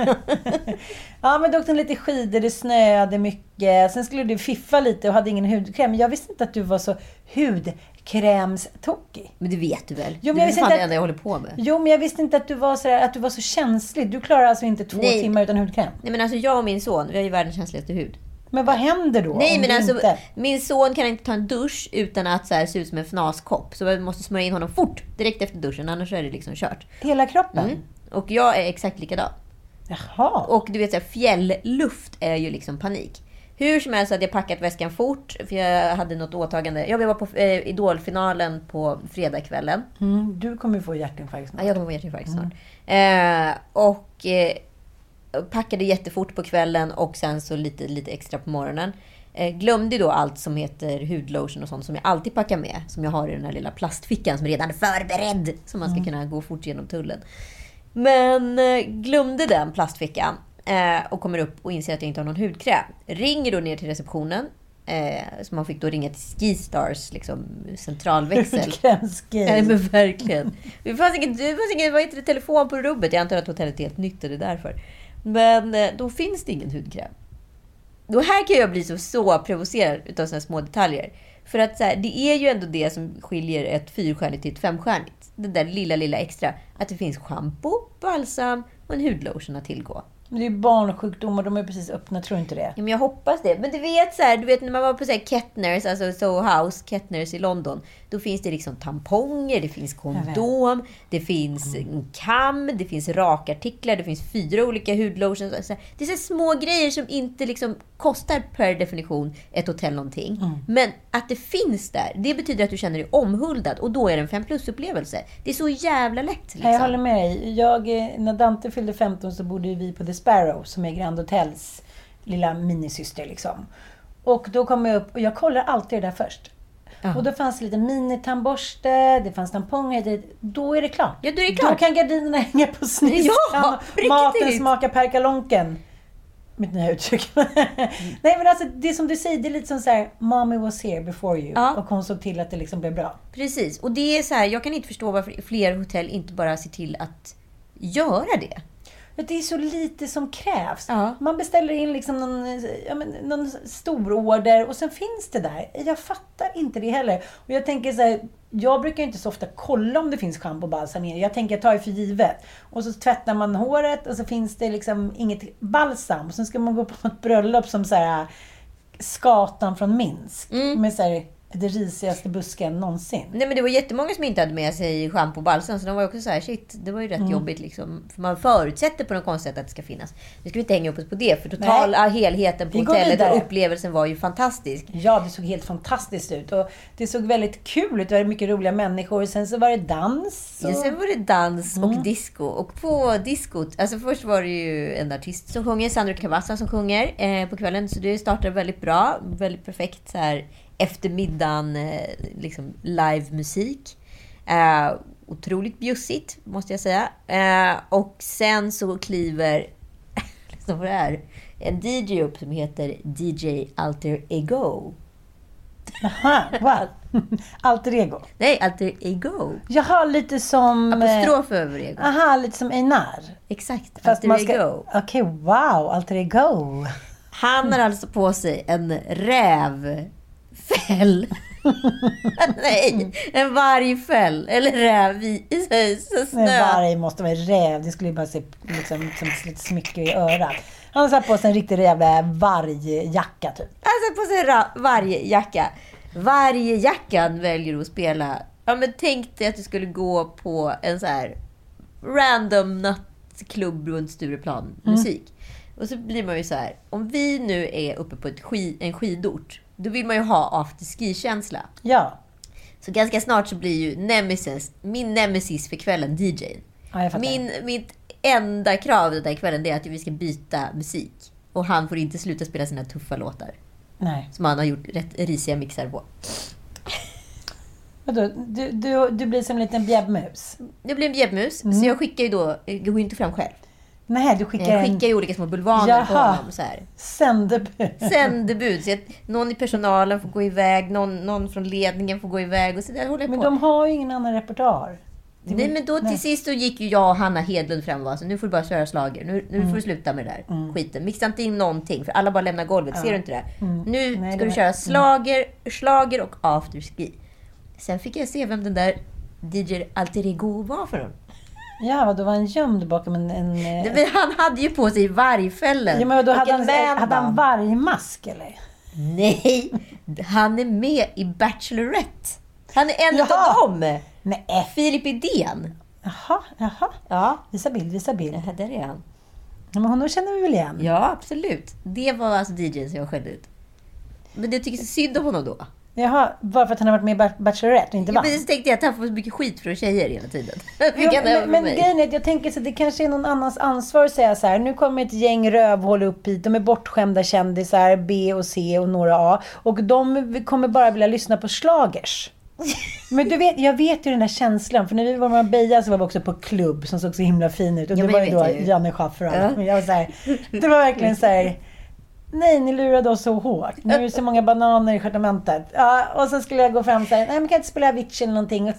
ja, men då åkte lite skidor, det snöade mycket. Sen skulle du fiffa lite och hade ingen hudkräm. Men jag visste inte att du var så hudkrämstokig. Men det vet du väl? Jo, men det jag är visste fan inte det enda att, jag håller på med. Jo, men jag visste inte att du var så, att du var så känslig. Du klarar alltså inte två Nej. timmar utan hudkräm. Nej, men alltså jag och min son, vi har ju världens känsligaste hud. Men vad händer då? Nej, men alltså, inte... min son kan inte ta en dusch utan att så här, se ut som en fnaskopp. Så vi måste smörja in honom fort, direkt efter duschen, annars är det liksom kört. Hela kroppen? Mm. Och jag är exakt likadan. Jaha. Och du vet, så här, fjällluft är ju liksom panik. Hur som helst hade jag packat väskan fort, för jag hade något åtagande. Jag var på eh, Idolfinalen på fredagskvällen. Mm, du kommer få hjärtinfarkt snart. Ja, jag kommer få hjärtinfarkt snart. Mm. Eh, och... Eh, packade jättefort på kvällen och sen så lite, lite extra på morgonen. Eh, glömde då allt som heter hudlotion och sånt som jag alltid packar med. Som jag har i den här lilla plastfickan som redan är förberedd. Som man ska mm. kunna gå fort genom tullen. Men eh, glömde den plastfickan. Eh, och kommer upp och inser att jag inte har någon hudkräm. Ringer då ner till receptionen. Eh, så man fick då ringa till Skistars liksom, centralväxel. Hudkrämsgrej. Nej, men verkligen. Det fanns ingen, det fanns ingen vad heter det, telefon på rummet. Jag antar att hotellet är helt nytt och det är därför. Men då finns det ingen hudkräm. Då här kan jag bli så, så provocerad utav såna små detaljer. För att så här, det är ju ändå det som skiljer ett fyrstjärnigt till ett femstjärnigt. Det där lilla, lilla extra. Att det finns shampoo, balsam och en hudlotion att tillgå. Men det är barnsjukdomar, de är precis öppna, tror inte det? Ja, men jag hoppas det. Men du vet så här, du vet när man var på så här Kettners, alltså Soho House, Kettners i London. Då finns det liksom tamponger, det finns kondom, det finns mm. en kam, det finns rakartiklar, det finns fyra olika hudlotions. Så här, det är så här små grejer som inte liksom kostar per definition ett hotell någonting. Mm. Men att det finns där, det betyder att du känner dig omhuldad. Och då är det en fem plus-upplevelse. Det är så jävla lätt. Liksom. Jag håller med dig. Jag, när Dante fyllde femton så bodde vi på The Sparrow, som är Grand Hotels lilla minisyster liksom. Och då kom jag upp, och jag kollar alltid det där först. Uh-huh. Och då fanns det lite minitandborste, det fanns tamponger, då är det klart. Ja, då är det klart. Då kan gardinerna hänga på sniskan. Ja, och maten smakar perkalonken. Mitt nya uttryck. mm. Nej, men alltså det som du säger, det är lite som så här: Mommy was here before you. Ja. Och hon såg till att det liksom blev bra. Precis, och det är så här, jag kan inte förstå varför fler hotell inte bara ser till att göra det. Det är så lite som krävs. Ja. Man beställer in liksom någon, ja, men, någon stor order och sen finns det där. Jag fattar inte det heller. Och jag tänker så här, jag brukar inte så ofta kolla om det finns shampoo och balsam ner. Jag tänker jag tar det för givet. Och så tvättar man håret och så finns det liksom inget balsam. Och sen ska man gå på ett bröllop som så här skatan från Minsk. Mm. Med så här, det risigaste busken någonsin. Nej, men det var jättemånga som inte hade med sig shampoo och balsam. Så de var också så här, shit, det var ju rätt mm. jobbigt liksom. För man förutsätter på något konstigt sätt att det ska finnas. Nu ska vi inte hänga upp oss på det. För total Nej. helheten på hotellet och upplevelsen var ju fantastisk. Ja, det såg helt fantastiskt ut. Och det såg väldigt kul ut. Det var mycket roliga människor. Sen så var det dans. Och... Ja, sen var det dans och mm. disco. Och på diskot, alltså först var det ju en artist som sjunger, Sandro Cavazza som sjunger eh, på kvällen. Så det startade väldigt bra. Väldigt perfekt så här eftermiddagen, liksom live-musik. Eh, otroligt bjussigt, måste jag säga. Eh, och sen så kliver liksom det här, en D J upp som heter D J Alter Ego. Aha, wow. Alter Ego? Nej, Alter Ego. Jaha, lite som... Apostrof över ego. Aha, lite som Einar. Exakt, Fast Alter ska... Ego. Okej, okay, wow, Alter Ego. Han har alltså på sig en räv... fäll. Nej, en vargfäll. Eller räv i så snö. Men varg måste vara räv. Det skulle ju bara se liksom, som lite smycke i örat. Han har satt på sig en riktig jävla vargjacka typ. Han har satt på sig en ra- vargjacka. Vargjackan väljer att spela. Ja, men tänk dig att du skulle gå på en så här random nattklubb runt Stureplan mm. musik. Och så blir man ju så här, om vi nu är uppe på ett skid, en skidort, då vill man ju ha afterski-känsla. Ja. Så ganska snart så blir ju Nemesis, min nemesis för kvällen, D J:n. Ja, min, mitt enda krav den där kvällen är att vi ska byta musik. Och han får inte sluta spela sina tuffa låtar. Nej. Som han har gjort rätt risiga mixar på. Vadå? Du, du, du blir som en liten bjäbbmus? Jag blir en bjäbbmus, mm. så jag skickar ju då, jag går inte fram själv. Nej, du skickar Jag skickar ju olika små bulvaner Jaha. på honom. Så här. Sändebud. Sändebud. Så att någon i personalen får gå iväg, någon, någon från ledningen får gå iväg. Och så där håller jag men på. De har ju ingen annan repertoar. Nej, men då till Nej. sist så gick ju jag och Hanna Hedlund fram och var så nu får du bara köra slager. Nu, nu mm. får du sluta med det där mm. skiten. Mixa inte in någonting, för alla bara lämnar golvet. Ja. Ser du inte det? Mm. Nu Nej, ska det du köra slager, slager och afterski. Sen fick jag se vem den där D J Alter Ego var för honom. Ja, då var han gömd bakom en... en Nej, men han hade ju på sig vargfällen. Ja, men då hade han, hade han vargmask, eller? Nej, han är med i Bachelorette. Han är en Jaha. av dem. Nej. Filip Idén. Jaha, jaha. Ja. Visa bild, visa bild. Ja, där är han. Ja, men honom känner vi väl igen? Ja, absolut. Det var alltså D J:n som jag skällde ut. Men det tycker så synd om honom då. Jaha, bara för att han har varit med i Bachelorette och inte vann. Ja, men så tänkte jag att han får så mycket skit för tjejer hela tiden. Jo, men men grejen är att jag tänker så att det kanske är någon annans ansvar att säga så här. Nu kommer ett gäng rövhål upp hit. De är bortskämda kändisar, B och C och några A. Och de kommer bara vilja lyssna på slagers. Men du vet, jag vet ju den här känslan. För när vi var med Beja så var vi också på klubb som såg så himla fin ut. Och ja, det var ju då ju. Janne Schaffer och alla. Ja. Jag var så här, det var verkligen så här... Nej, ni lurade oss så hårt. Nu är det så många bananer i stjärtamentet. Ja, och så skulle jag gå fram och säga, nej men kan jag inte spela Avicii eller någonting. Och så,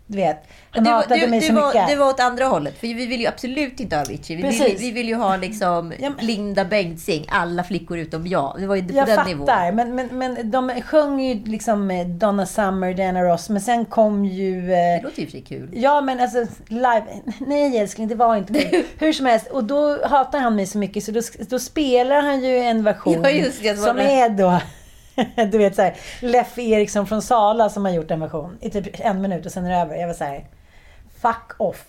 Du vet, han du, hatade du, mig du, så var, mycket. du var åt andra hållet. För vi vill ju absolut inte ha Avicii. Vi vill, vi vill ju ha liksom ja, men, Linda Bengtzing. Alla flickor utom jag. Det var ju på jag den fattar, nivån. Men, men, men de sjöng ju liksom Donna Summer, Diana Ross. Men sen kom ju... Det låter ju för sig kul. Ja, men alltså live... Nej älskling, det var inte kul. Hur som helst. Och då hatar han mig så mycket. Så då, då spelar han ju en version ja, just det, som det. är då... Du vet så här, Leffe Eriksson från Sala som har gjort en version i typ en minut och sen är det över. Jag var så här, fuck off.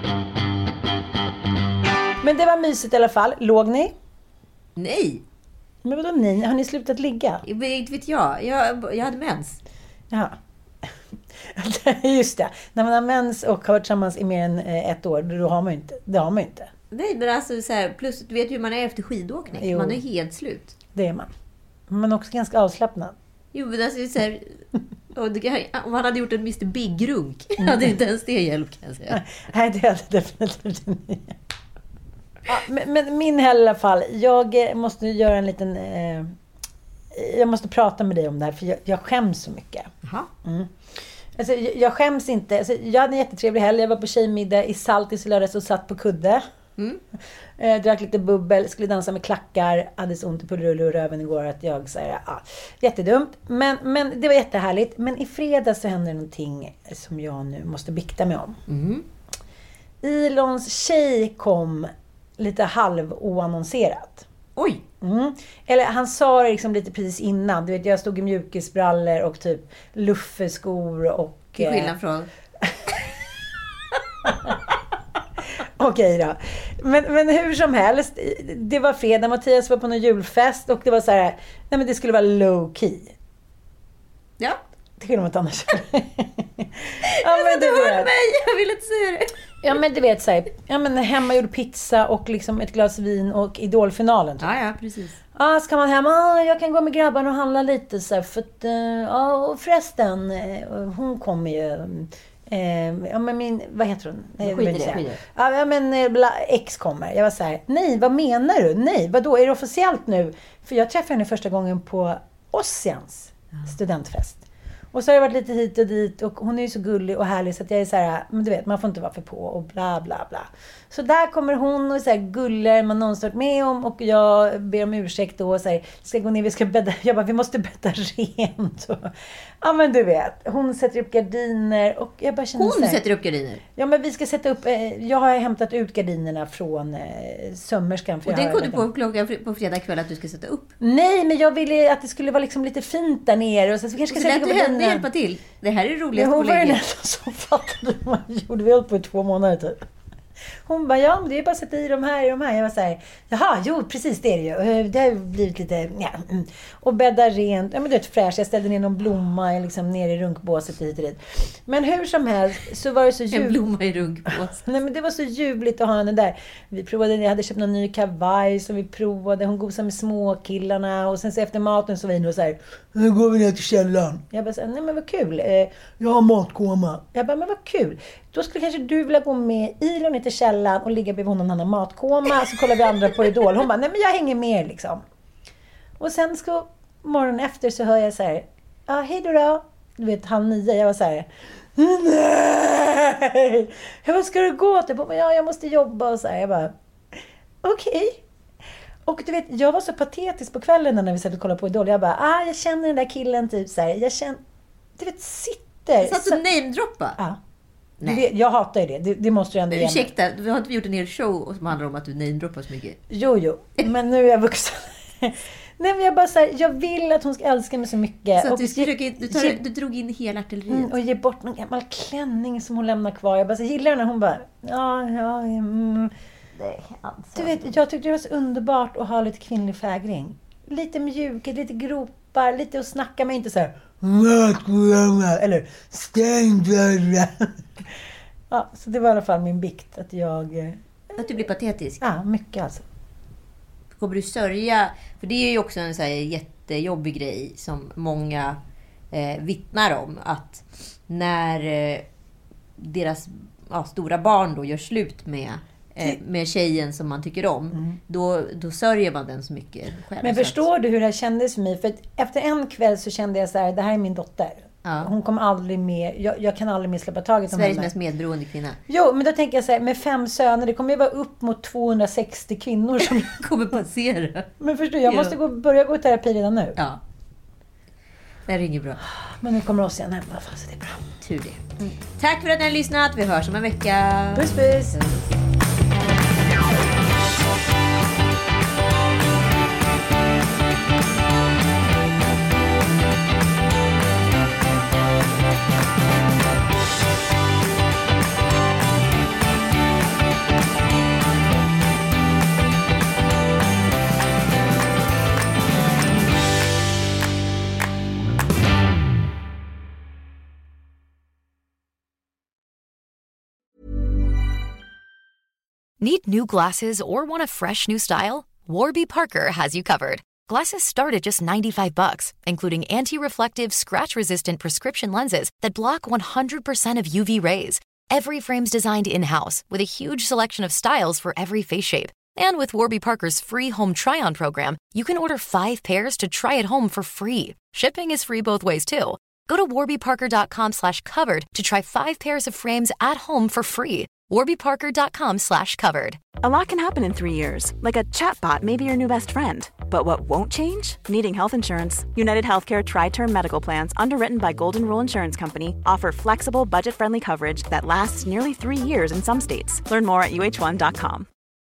Men det var mysigt i alla fall. Låg ni? Nej. Men vadå nej? Har ni slutat ligga? Inte vet jag. Jag, jag hade mens. Ja. Just det. När man har mens och har varit tillsammans i mer än ett år, då har man ju inte. Det har man ju inte. Nej, men alltså så här, plus du vet ju hur man är efter skidåkning. Jo. Man är helt slut. Det är man. Men också ganska avslappnad. Jo, men alltså så här, och det, om han hade gjort en mister Big-runk mm. hade inte ens det hjälp, kan jag säga. Nej, det hade definitivt inte. Ja, men, men min helg i alla fall. Jag måste göra en liten... Eh, jag måste prata med dig om det här, för jag, jag skäms så mycket. Jaha. Mm. Alltså, jag, jag skäms inte. Alltså, jag hade en jättetrevlig helg. Jag var på tjejmiddag i Saltis i lördags och satt på kudde. Mm. Eh, drack lite bubbel, skulle dansa med klackar, hade så ont i pullerulle och röven igår att jag säger ja, jättedumt. Men, men det var jättehärligt. Men i fredag så hände någonting som jag nu måste bikta mig om. Mm. Ilons tjej kom lite halv oannonserat. Oj! Mm. Eller han sa det liksom lite precis innan. Du vet, jag stod i mjukisbrallor och typ luffeskor och... Till skillnad från... Okej då. Men, men hur som helst, det var fredag, Mattias var på någon julfest och det var så här, nej men det skulle vara low key. Ja. Det kunde man inte annars. Ja, men du hörde mig, jag ville inte säga det. Ja men du vet så här, ja men hemmagjord pizza och liksom ett glas vin och idolfinalen. Ja, ja, precis. Ja, ah, ska man hem? Ah, jag kan gå med grabbarna och handla lite så här, för att, ja uh, och förresten, uh, hon kommer ju... Eh, ja men min, vad heter hon? Nej, skit i det, skit i det. Ja men bla, ex kommer. Jag var så här, nej vad menar du? Nej, vadå? Är det officiellt nu? För jag träffade henne första gången på Ossians ja. studentfest. Och så har det varit lite hit och dit och hon är ju så gullig och härlig så att jag är så här, men du vet, man får inte vara för på och bla bla bla. Så där kommer hon och så här guller man någonsin varit med om och jag ber om ursäkt då och så här, ska gå ner, vi ska bädda, jag bara, vi måste bädda rent. Och, ja men du vet, hon sätter upp gardiner och jag bara känner Hon så här, sätter upp gardiner? Ja men vi ska sätta upp, eh, jag har hämtat ut gardinerna från eh, sömmerskan. För och jag det har kom du på klockan på fredag kväll att du ska sätta upp? Nej, men jag ville att det skulle vara liksom lite fint där nere. Och så, så vi kanske ska sätta upp gardinerna. Hjälpa till. Det här är roligt. Hon var den enda som fattade vad man gjorde. Vi höll på i två månader typ. Hon bara, ja men det är bara att sätta i de här i de här. Jag var så här, jaha, jo precis det är det ju. Det har blivit lite, ja. Och bädda rent, ja men du vet fräscht. Jag ställde ner någon blomma liksom ner i runkbåset hit och dit. Men hur som helst så var det så ljuvligt. En blomma i runkbåset. Nej men det var så ljuvligt att ha henne där. Vi provade, jag hade köpt någon ny kavaj som vi provade. Hon gosade med småkillarna. Och sen så efter maten så var vi nog så här, nu går vi ner till källaren. Jag bara så här, nej men vad kul. Jag har matkoma. Jag bara, men vad kul. Då skulle kanske du vilja gå med Ilon ner till källaren och ligga bredvid honom när han har matkoma. Så kollar vi andra på Idol. Hon bara, nej men jag hänger med liksom. Och sen ska morgonen efter så hör jag så här, ja hej då då. Du vet, halv nio. Jag var så här, nej! Hur ska du gå? Typ, ja, jag måste jobba och så här. Jag bara, okej. Okay. Och du vet, jag var så patetisk på kvällen när vi satt och kollade på Idol. Jag bara, ah, jag känner den där killen typ så här. Jag känner, du vet, sitter. Du satt och namedroppa? Ja. Vet, jag hatar ju det. Det, det måste du ändå göra. Ursäkta, vi har inte gjort en hel show som handlar om att du namedroppar så mycket. Jo, jo. Men nu är jag vuxen. Nej men jag bara så här, jag vill att hon ska älska mig så mycket. Så och du, försöker, du, tar, ge, du drog in hela artilleriet. Mm, och ge bort någon gammal klänning som hon lämnar kvar. Jag bara så gillar henne. Hon bara, ja, ja, mm. Nej, alltså. Du vet, jag tyckte det var så underbart att ha lite kvinnlig fägring. Lite mjukhet, lite gropar, lite att snacka med, inte så här. Eller stäng dörren. Ja, så det var i alla fall min bikt att jag... Att du blir patetisk? Ja, mycket alltså. Kommer du sörja? För det är ju också en så här jättejobbig grej som många eh, vittnar om. Att när eh, deras ja, stora barn då gör slut med, eh, med tjejen som man tycker om. Mm. Då, då sörjer man den så mycket själv. Men förstår du hur det här kändes för mig? För efter en kväll så kände jag så här, det här är min dotter. Ja. Hon kommer aldrig mer, jag, jag kan aldrig mer släppa taget om Sveriges henne. mest medberoende kvinna. Jo, men då tänker jag så här, med fem söner, det kommer ju vara upp mot tvåhundrasextio kvinnor som kommer passera. Men förstår jag, måste gå, börja gå i terapi redan nu. Ja. Det är inget bra. Men nu kommer oss igen hem, så det är bra. Tur det. Mm. Tack för att ni har lyssnat. Vi hörs om en vecka. Puss, puss. puss. Need new glasses or want a fresh new style? Warby Parker has you covered. Glasses start at just ninety-five bucks, including anti-reflective, scratch-resistant prescription lenses that block one hundred percent of U V rays. Every frame's designed in-house with a huge selection of styles for every face shape. And with Warby Parker's free home try-on program, you can order five pairs to try at home for free. Shipping is free both ways, too. Go to warbyparker.com slash covered to try five pairs of frames at home for free. warbyparker.com slash covered. A lot can happen in three years, like a chatbot may be your new best friend. But what won't change? Needing health insurance. United Healthcare Tri-Term Medical Plans, underwritten by Golden Rule Insurance Company, offer flexible, budget-friendly coverage that lasts nearly three years in some states. Learn more at U H one dot com.